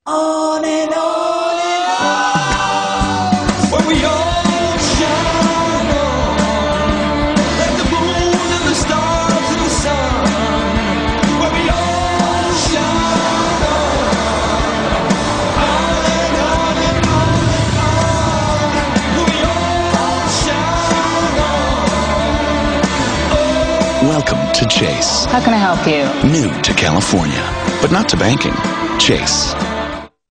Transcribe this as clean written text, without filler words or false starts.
On and on and on. Where we all shine on, like the moon and the stars and the sun. Where we all shine on and on and on and on. Where we all shine on. Welcome to Chase. How can I help you? New to California, but not to banking. Chase.